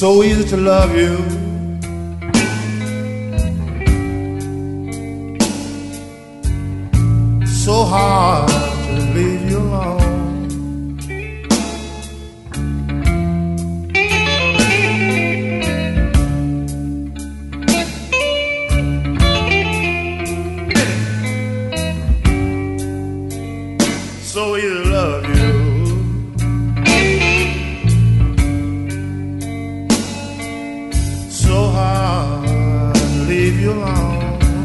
so easy to love you. So hard to leave you alone. So easy to love you. So hard to leave you alone.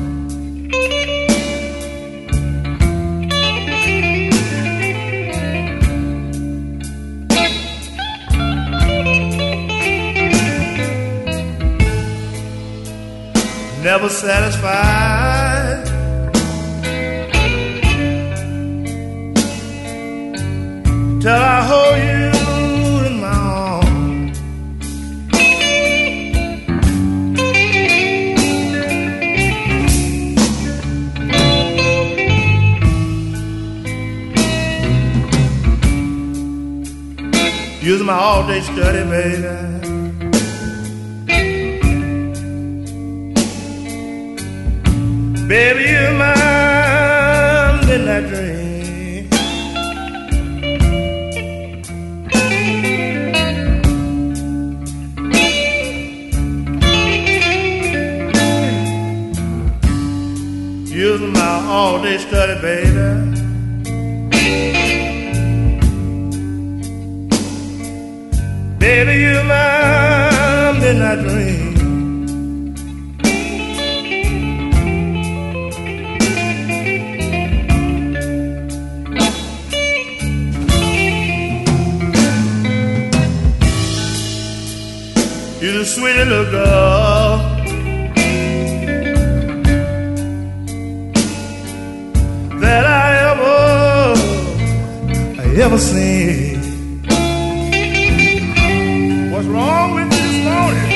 Never satisfied, till I hold you in my arms. Using my all-day study, baby. Baby, you're my midnight dream. You're my all-day study, baby. Baby, you're my midnight dream. You're the sweetest little girl that I ever seen. What's wrong with you this morning?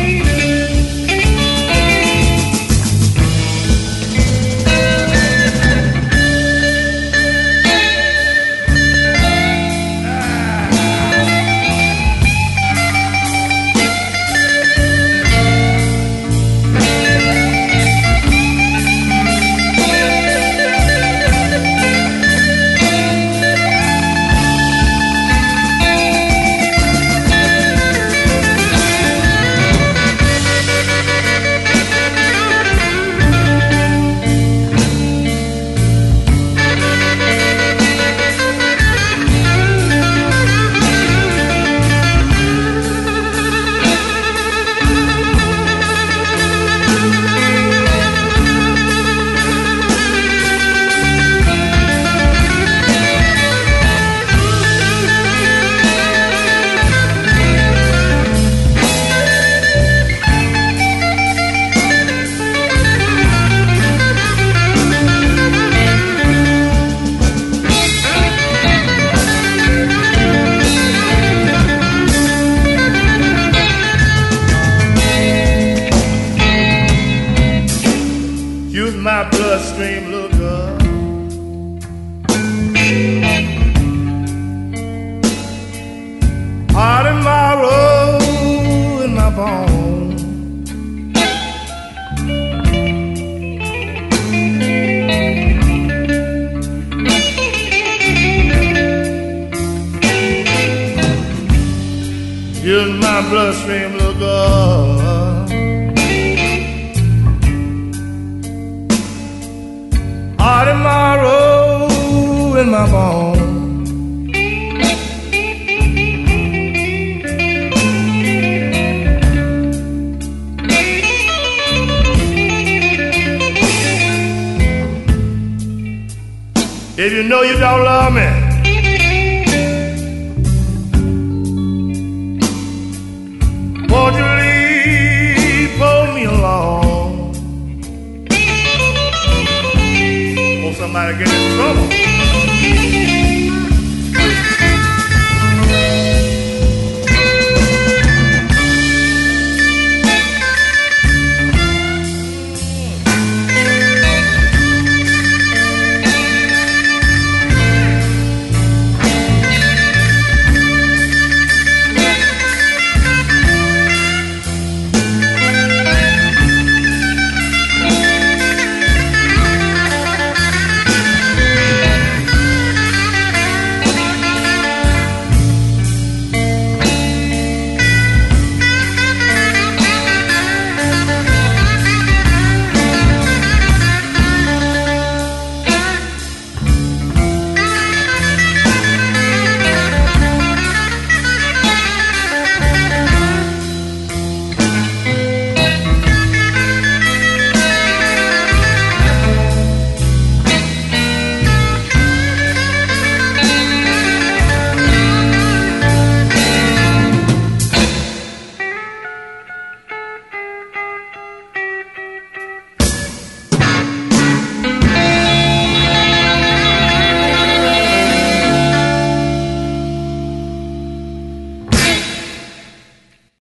My bloodstream, little girl. Heart in my road, in my bone. You're my bloodstream, little girl. Heart in my road, in my bone. If you know you don't love me,